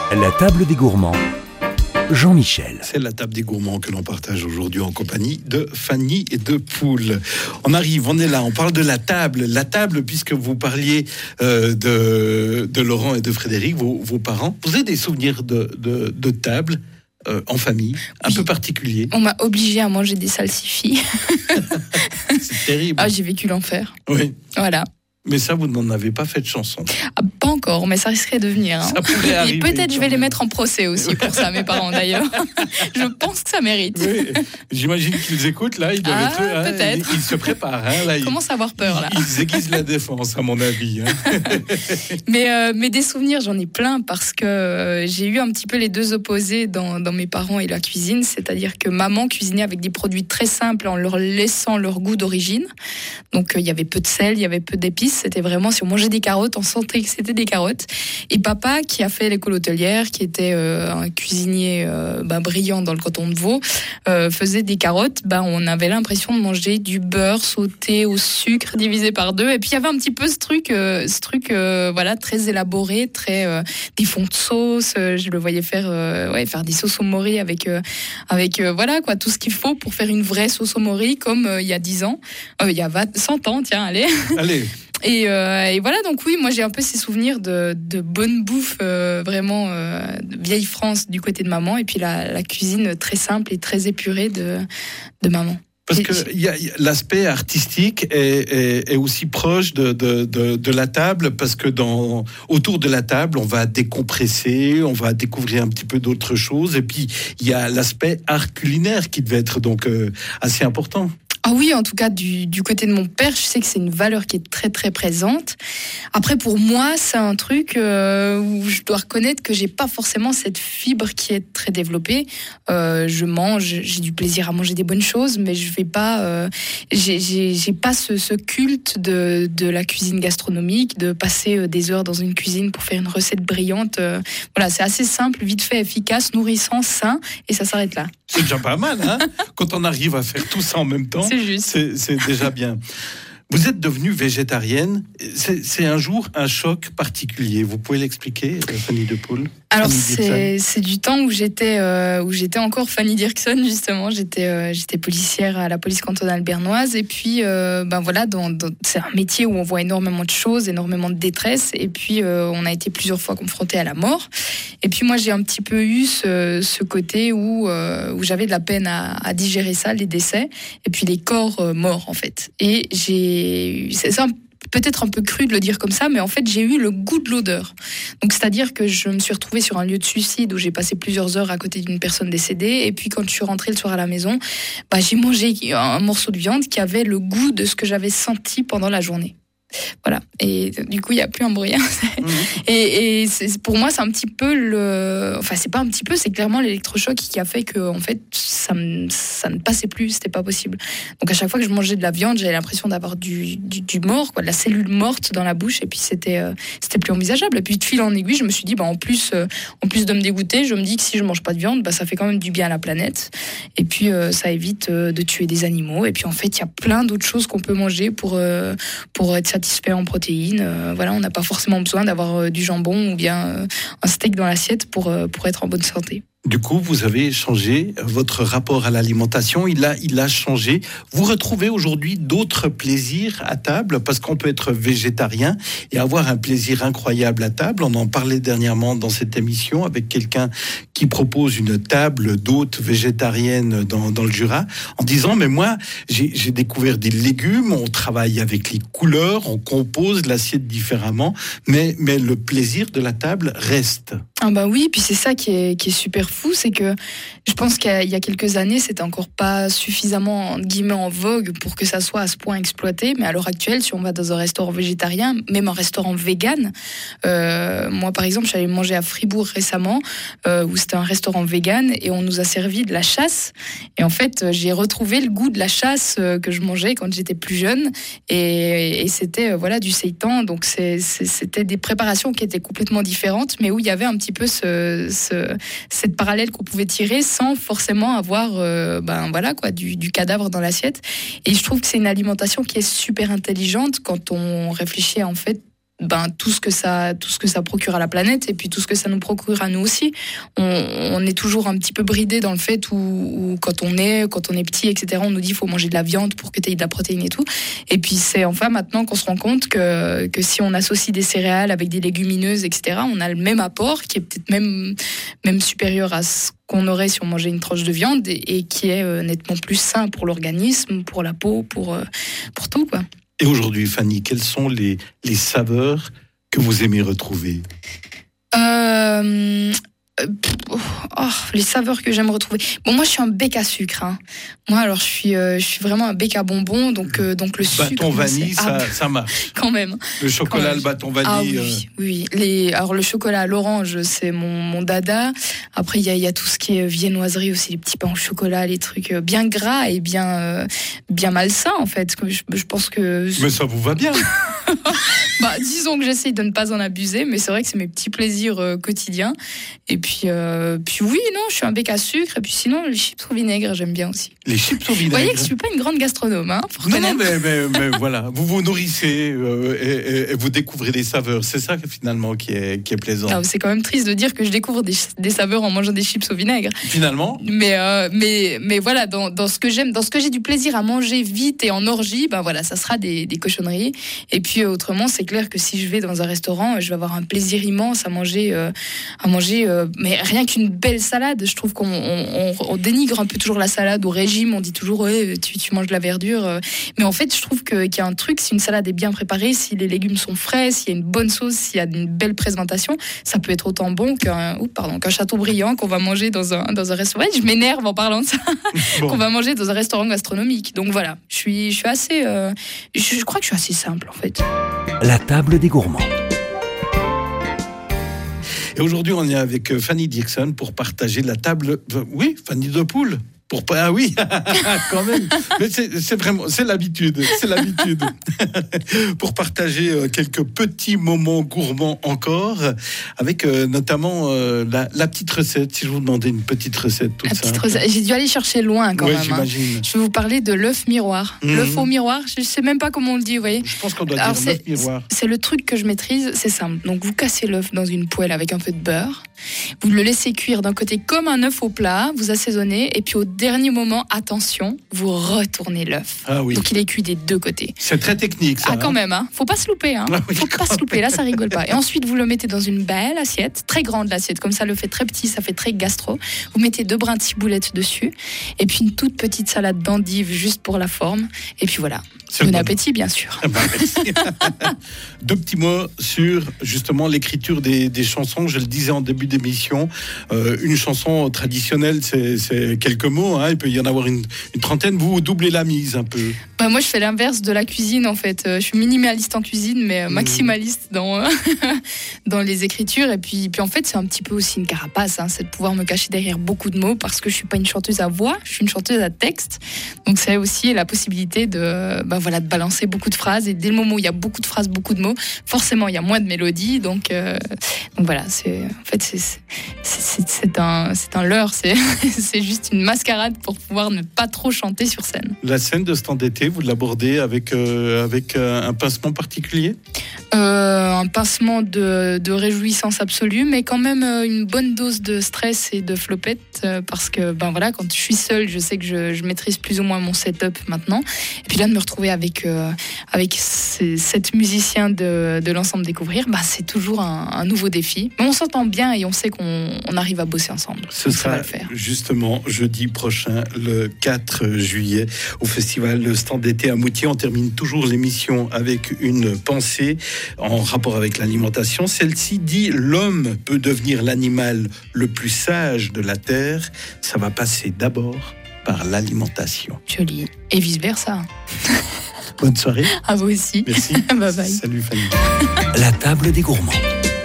La table des gourmands, Jean-Michel. C'est la table des gourmands que l'on partage aujourd'hui en compagnie de Fanny et de Poul. On arrive, on est là, on parle de la table. La table, puisque vous parliez de Laurent et de Frédéric, vos parents. Vous avez des souvenirs de table en famille, un peu particuliers? On m'a obligée à manger des salsifis. C'est terrible. Ah, j'ai vécu l'enfer. Oui. Voilà. Mais ça, vous n'en avez pas fait de chanson. Ah, pas encore, mais ça risquerait de venir. Hein. Ça pourrait arriver. Et peut-être je vais les mettre en procès aussi pour ça, mes parents d'ailleurs. Je pense que ça mérite. Oui. J'imagine qu'ils écoutent là, ils doivent être, peut-être. Ils se préparent. Là, ils commencent à avoir peur là. Ils aiguisent la défense, à mon avis. Mais des souvenirs, j'en ai plein parce que j'ai eu un petit peu les deux opposés dans mes parents et la cuisine. C'est-à-dire que maman cuisinait avec des produits très simples en leur laissant leur goût d'origine. Donc il y avait peu de sel, il y avait peu d'épices. C'était vraiment, si on mangeait des carottes, on sentait que c'était des carottes. Et papa, qui a fait l'école hôtelière, qui était un cuisinier brillant dans le canton de Vaud, faisait des carottes. On avait l'impression de manger du beurre sauté au sucre divisé par deux. Et puis il y avait un petit peu ce truc très élaboré, des fonds de sauce. Je le voyais faire des sauces au mori avec tout ce qu'il faut pour faire une vraie sauce au mori, comme il y a 10 ans, il y a 100 ans, tiens, allez. Et voilà, donc oui, moi j'ai un peu ces souvenirs de bonne bouffe, de vieille France du côté de maman, et puis la cuisine très simple et très épurée de maman. Parce que l'aspect artistique est aussi proche de la table, parce que autour de la table, on va décompresser, on va découvrir un petit peu d'autres choses, et puis il y a l'aspect art culinaire qui devait être donc assez important. Ah oui, en tout cas, du côté de mon père, je sais que c'est une valeur qui est très très présente. Après, pour moi, c'est un truc où je dois reconnaître que j'ai pas forcément cette fibre qui est très développée. Je mange, j'ai du plaisir à manger des bonnes choses, mais je vais pas, j'ai pas ce culte de la cuisine gastronomique, de passer des heures dans une cuisine pour faire une recette brillante. Voilà, c'est assez simple, vite fait, efficace, nourrissant, sain, et ça s'arrête là. C'est déjà pas mal, hein? Quand on arrive à faire tout ça en même temps, c'est juste. C'est déjà bien. Vous êtes devenue végétarienne. C'est un jour un choc particulier. Vous pouvez l'expliquer, Fanny de Poul? Alors c'est du temps où j'étais encore Fanny Dirksen, justement. J'étais policière à la police cantonale bernoise, et puis c'est un métier où on voit énormément de choses, énormément de détresse, et puis on a été plusieurs fois confrontés à la mort. Et puis moi j'ai un petit peu eu ce côté où j'avais de la peine à digérer ça, les décès, et puis les corps morts en fait. Et c'est ça, peut-être un peu cru de le dire comme ça, mais en fait j'ai eu le goût de l'odeur. Donc c'est-à-dire que je me suis retrouvée sur un lieu de suicide où j'ai passé plusieurs heures à côté d'une personne décédée, et puis quand je suis rentrée le soir à la maison, j'ai mangé un morceau de viande qui avait le goût de ce que j'avais senti pendant la journée. Voilà, et du coup il n'y a plus un bruit. Et pour moi c'est un petit peu c'est pas un petit peu, c'est clairement l'électrochoc qui a fait que en fait ça ne passait plus, c'était pas possible. Donc à chaque fois que je mangeais de la viande, j'avais l'impression d'avoir du mort, de la cellule morte dans la bouche, et puis c'était plus envisageable. Et puis de fil en aiguille, je me suis dit en plus de me dégoûter, je me dis que si je mange pas de viande, ça fait quand même du bien à la planète, et puis ça évite de tuer des animaux, et puis en fait il y a plein d'autres choses qu'on peut manger pour être satisfait en protéines. On n'a pas forcément besoin d'avoir du jambon ou bien un steak dans l'assiette pour être en bonne santé. Du coup, vous avez changé votre rapport à l'alimentation, il a changé. Vous retrouvez aujourd'hui d'autres plaisirs à table, parce qu'on peut être végétarien et avoir un plaisir incroyable à table. On en parlait dernièrement dans cette émission avec quelqu'un qui propose une table d'hôtes végétarienne dans le Jura, en disant, mais moi, j'ai découvert des légumes, on travaille avec les couleurs, on compose l'assiette différemment, mais le plaisir de la table reste. Ah oui, puis c'est ça qui est super fou, c'est que je pense qu'il y a quelques années, c'était encore pas suffisamment entre guillemets en vogue pour que ça soit à ce point exploité, mais à l'heure actuelle, si on va dans un restaurant végétarien, même un restaurant vegan, moi par exemple, j'allais manger à Fribourg récemment, où c'était un restaurant vegan, et on nous a servi de la chasse, et en fait, j'ai retrouvé le goût de la chasse que je mangeais quand j'étais plus jeune, et c'était du seitan, donc c'était des préparations qui étaient complètement différentes, mais où il y avait un petit peu cette parallèle qu'on pouvait tirer sans forcément avoir du cadavre dans l'assiette. Et je trouve que c'est une alimentation qui est super intelligente quand on réfléchit à en fait tout ce que ça procure à la planète et puis tout ce que ça nous procure à nous aussi. On est toujours un petit peu bridé dans le fait où quand on est petit, etc., on nous dit il faut manger de la viande pour que tu aies de la protéine et tout. Et puis c'est enfin maintenant qu'on se rend compte que si on associe des céréales avec des légumineuses, etc., on a le même apport qui est peut-être même supérieur à ce qu'on aurait si on mangeait une tranche de viande et qui est nettement plus sain pour l'organisme, pour la peau, pour tout, quoi. Et aujourd'hui, Fanny, quelles sont les saveurs que vous aimez retrouver ? Les saveurs que j'aime retrouver. Bon, moi, je suis un bec à sucre. Hein. Moi, alors, je suis vraiment un bec à bonbons, donc le sucre. Bâton vanille, ça marche. Quand même. Le chocolat, le bâton vanille. Oui. Alors, le chocolat à l'orange, c'est mon dada. Après, il y a tout ce qui est viennoiserie aussi, les petits pains au chocolat, les trucs bien gras et bien malsains, en fait. Je pense que. Mais ça vous va bien. Disons que j'essaye de ne pas en abuser, mais c'est vrai que c'est mes petits plaisirs quotidiens. Et puis oui, non, je suis un bec à sucre. Et puis sinon, les chips au vinaigre, j'aime bien aussi. Les chips au vinaigre. Vous voyez que je suis pas une grande gastronome, hein. Non, mais voilà, vous vous nourrissez et vous découvrez des saveurs. C'est ça finalement qui est plaisant. Alors, c'est quand même triste de dire que je découvre des saveurs en mangeant des chips au vinaigre. Finalement. Mais voilà, dans ce que j'aime, dans ce que j'ai du plaisir à manger vite et en orgie, voilà, ça sera des cochonneries. Et puis autrement, c'est clair que si je vais dans un restaurant, je vais avoir un plaisir immense à manger. Mais rien qu'une belle salade, je trouve qu'on dénigre un peu toujours la salade au régime. On dit toujours tu manges de la verdure, mais en fait je trouve qu'il y a un truc, si une salade est bien préparée, si les légumes sont frais, s'il y a une bonne sauce, s'il y a une belle présentation, ça peut être autant bon qu'un Chateaubriand qu'on va manger dans un restaurant. Je m'énerve en parlant de ça. Bon. Qu'on va manger dans un restaurant gastronomique. Donc voilà, je suis assez je crois que je suis assez simple en fait. La table des gourmands. Et aujourd'hui, on est avec Fanny Dirksen pour partager la table. Oui, Fanny de Poule. Ah oui, quand même. Mais c'est vraiment, c'est l'habitude. Pour partager quelques petits moments gourmands encore, avec notamment la petite recette. Si je vous demandais une petite recette, toute simple. J'ai dû aller chercher loin quand même. J'imagine. Je vais vous parler de l'œuf miroir. L'œuf au miroir, je sais même pas comment on le dit, vous voyez. Je pense qu'on doit dire l'œuf miroir. C'est le truc que je maîtrise, c'est simple. Donc vous cassez l'œuf dans une poêle avec un peu de beurre. Vous le laissez cuire d'un côté comme un œuf au plat, vous assaisonnez, et puis au dernier moment, attention, vous retournez l'œuf. Ah oui. Donc il est cuit des deux côtés. C'est très technique, ça. Quand même, hein. Faut pas se louper, hein. Ah oui, faut pas se louper, là ça rigole pas. Et ensuite vous le mettez dans une belle assiette, très grande l'assiette, comme ça le fait très petit, ça fait très gastro. Vous mettez 2 brins de ciboulette dessus, et puis une toute petite salade d'endive juste pour la forme, et puis voilà. Bon appétit, bien sûr. Merci. 2 petits mots sur justement l'écriture des chansons. Je le disais en début d'émission, une chanson traditionnelle, c'est quelques mots, hein. Il peut y en avoir une trentaine. Vous doublez la mise un peu. Moi, je fais l'inverse de la cuisine, en fait. Je suis minimaliste en cuisine, mais maximaliste dans les écritures. Et puis en fait, c'est un petit peu aussi une carapace, hein. C'est de pouvoir me cacher derrière beaucoup de mots, parce que je suis pas une chanteuse à voix, je suis une chanteuse à texte. Donc c'est aussi la possibilité de balancer beaucoup de phrases. Et dès le moment où il y a beaucoup de phrases, beaucoup de mots, forcément, il y a moins de mélodie. Donc voilà, c'est un leurre. C'est juste une mascarade pour pouvoir ne pas trop chanter sur scène. La scène de ce temps d'été, vous l'abordez avec un pincement particulier ? Un pincement de réjouissance absolue, mais quand même une bonne dose de stress et de flopette, parce que quand je suis seule, je sais que je maîtrise plus ou moins mon setup maintenant. Et puis là, de me retrouver avec 7 musiciens de l'ensemble Découvrir, c'est toujours un nouveau défi. Mais on s'entend bien et on sait qu'on arrive à bosser ensemble. Ce sera justement jeudi prochain, le 4 juillet, au festival Le Stand d'été à Moutier. On termine toujours l'émission avec une pensée en rapport avec l'alimentation. Celle-ci dit: l'homme peut devenir l'animal le plus sage de la terre. Ça va passer d'abord par l'alimentation. Joli. Et vice-versa. Bonne soirée. À vous aussi. Merci. Bye bye. Salut Fanny. La table des gourmands.